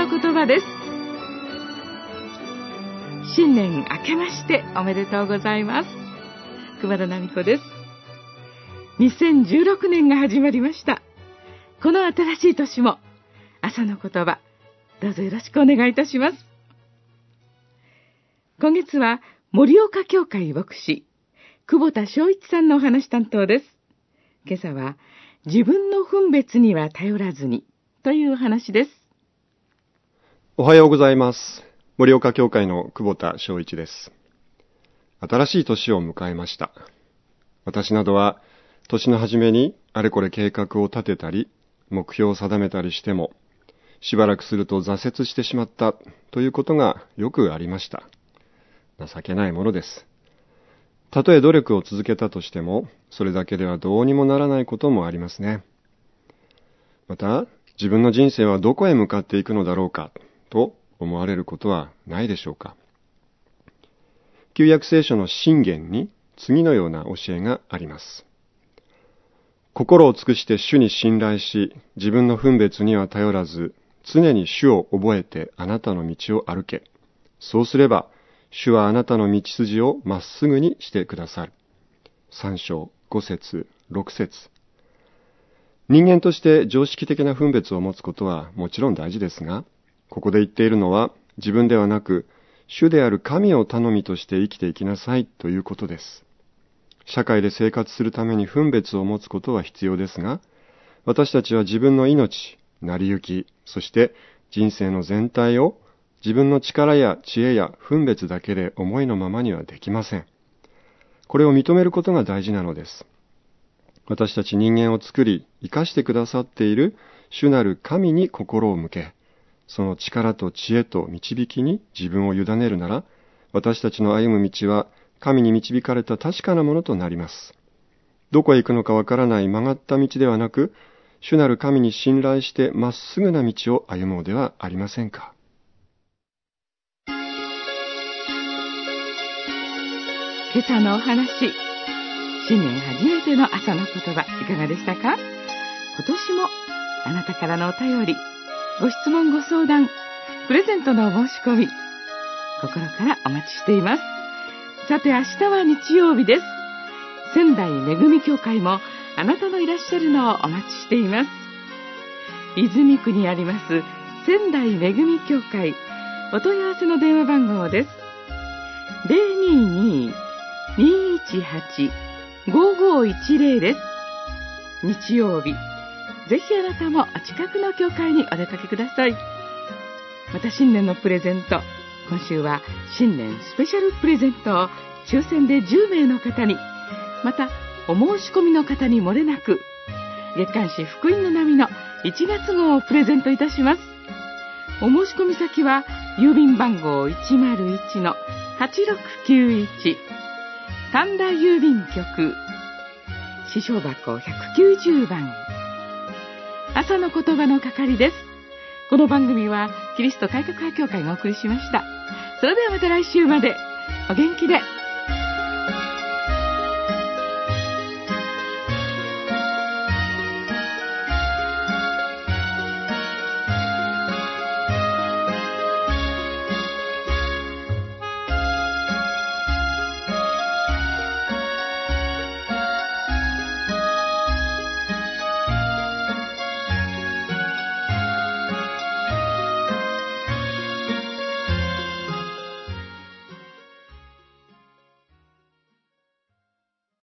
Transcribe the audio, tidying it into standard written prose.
の言葉です。新年明けましておめでとうございます。熊田奈美子です。2016年が始まりました。この新しい年も朝の言葉、どうぞよろしくお願いいたします。今月は盛岡教会牧師久保田正一さんのお話担当です。今朝は自分の分別には頼らずにというお話です。 おはようございます。盛岡教会の久保田正一です。新しい年を迎えました。私などは年の初めにあれこれ計画を立てたり目標を定めたりしてもしばらくすると挫折してしまったということがよくありました。情けないものです。たとえ努力を続けたとしてもそれだけではどうにもならないこともありますね。また自分の人生はどこへ向かっていくのだろうかと思われることはないでしょうか。旧約聖書の箴言に次のような教えがあります。心を尽くして主に信頼し、自分の分別には頼らず、常に主を覚えてあなたの道を歩け。そうすれば、主はあなたの道筋をまっすぐにしてくださる。3章5節6節。人間として常識的な分別を持つことはもちろん大事ですが、ここで言っているのは自分ではなく、主である神を頼みとして生きていきなさいということです。社会で生活するために分別を持つことは必要ですが、私たちは自分の命、成り行き、そして人生の全体を自分の力や知恵や分別だけで思いのままにはできません。これを認めることが大事なのです。私たち人間を作り、生かしてくださっている主なる神に心を向け、その力と知恵と導きに自分を委ねるなら、私たちの歩む道は神に導かれた確かなものとなります。どこへ行くのかわからない曲がった道ではなく、主なる神に信頼してまっすぐな道を歩もうではありませんか。 今朝のお話、新年初めての朝の言葉、いかがでしたか？今年もあなたからのお便り、ご質問ご相談、プレゼントのお申し込み、心からお待ちしています。さて明日は日曜日です。仙台めぐみ教会もあなたのいらっしゃるのをお待ちしています。泉区にあります仙台めぐみ教会、お問い合わせの電話番号です。022-218-5510 です。日曜日、ぜひあなたもお近くの教会にお出かけください。また新年のプレゼント、今週は新年スペシャルプレゼントを抽選で10名の方に、またお申し込みの方に漏れなく月刊誌福音の波の1月号をプレゼントいたします。お申し込み先は郵便番号 101-8691 神田郵便局支所箱190番。朝の言葉の係です。この番組はキリスト改革派教会がお送りしました。それではまた来週までお元気で。